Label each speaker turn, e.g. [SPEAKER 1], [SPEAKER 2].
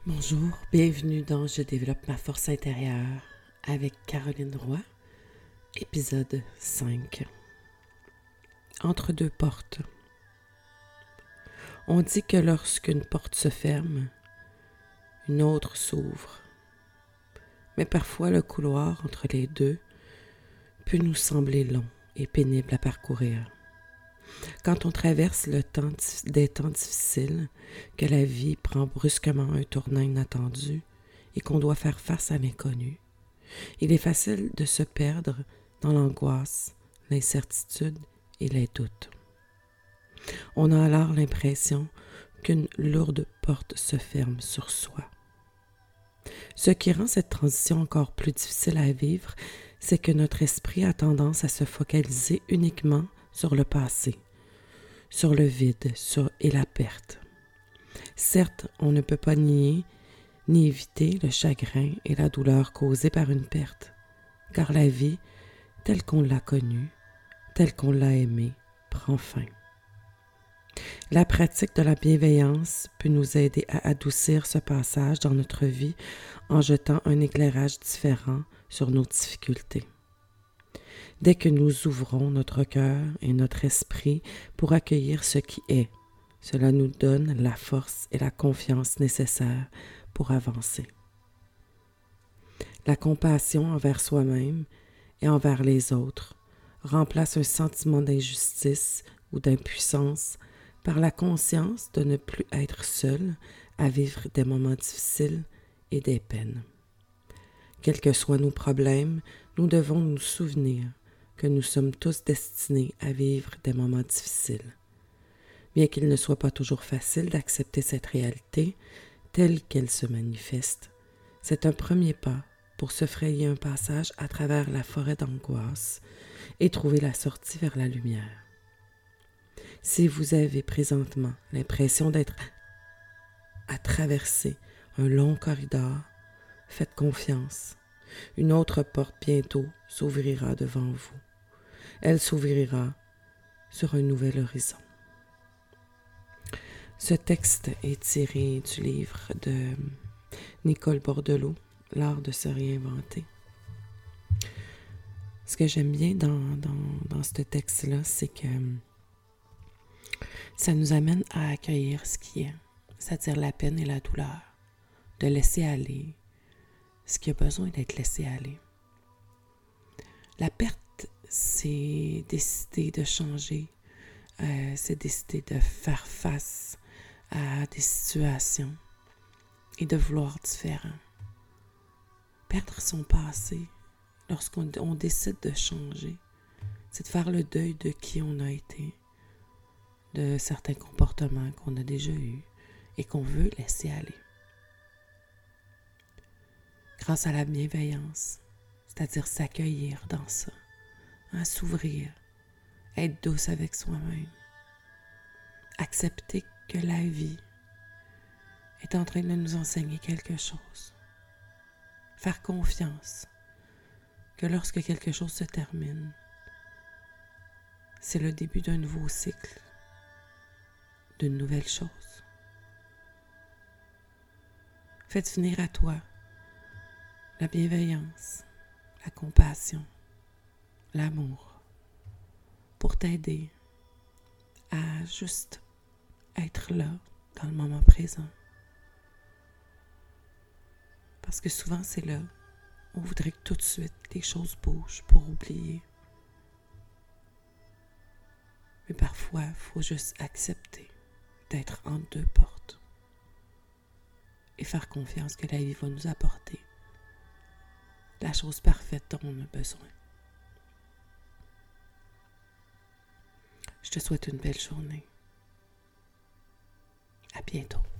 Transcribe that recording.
[SPEAKER 1] Bonjour, bienvenue dans Je développe ma force intérieure avec Caroline Roy, épisode 5. Entre deux portes. On dit que lorsqu'une porte se ferme, une autre s'ouvre. Mais parfois le couloir entre les deux peut nous sembler long et pénible à parcourir. Quand on traverse des temps difficiles, que la vie prend brusquement un tournant inattendu et qu'on doit faire face à l'inconnu, il est facile de se perdre dans l'angoisse, l'incertitude et les doutes. On a alors l'impression qu'une lourde porte se ferme sur soi. Ce qui rend cette transition encore plus difficile à vivre, c'est que notre esprit a tendance à se focaliser uniquement sur le passé, sur le vide et la perte. Certes, on ne peut pas nier ni éviter le chagrin et la douleur causés par une perte, car la vie, telle qu'on l'a connue, telle qu'on l'a aimée, prend fin. La pratique de la bienveillance peut nous aider à adoucir ce passage dans notre vie en jetant un éclairage différent sur nos difficultés. Dès que nous ouvrons notre cœur et notre esprit pour accueillir ce qui est, cela nous donne la force et la confiance nécessaires pour avancer. La compassion envers soi-même et envers les autres remplace un sentiment d'injustice ou d'impuissance par la conscience de ne plus être seul à vivre des moments difficiles et des peines. Quels que soient nos problèmes, nous devons nous souvenir que nous sommes tous destinés à vivre des moments difficiles. Bien qu'il ne soit pas toujours facile d'accepter cette réalité telle qu'elle se manifeste, c'est un premier pas pour se frayer un passage à travers la forêt d'angoisse et trouver la sortie vers la lumière. Si vous avez présentement l'impression d'être à traverser un long corridor, faites confiance. Une autre porte bientôt s'ouvrira devant vous. Elle s'ouvrira sur un nouvel horizon. Ce texte est tiré du livre de Nicole Bordelot, L'art de se réinventer. Ce que j'aime bien dans ce texte-là, c'est que ça nous amène à accueillir ce qui est, c'est-à-dire la peine et la douleur, de laisser aller ce qui a besoin d'être laissé aller. La perte, c'est décider de changer, c'est décider de faire face à des situations et de vouloir différent. Perdre son passé, lorsqu'on décide de changer, c'est de faire le deuil de qui on a été, de certains comportements qu'on a déjà eus et qu'on veut laisser aller. Grâce à la bienveillance, c'est-à-dire s'accueillir dans ça, s'ouvrir, être douce avec soi-même, accepter que la vie est en train de nous enseigner quelque chose, faire confiance que lorsque quelque chose se termine, c'est le début d'un nouveau cycle, d'une nouvelle chose. Faites venir à toi la bienveillance, la compassion, l'amour, pour t'aider à juste être là, dans le moment présent. Parce que souvent, c'est là, on voudrait que tout de suite, les choses bougent pour oublier. Mais parfois, il faut juste accepter d'être entre deux portes et faire confiance que la vie va nous apporter la chose parfaite dont on a besoin. Je te souhaite une belle journée. À bientôt.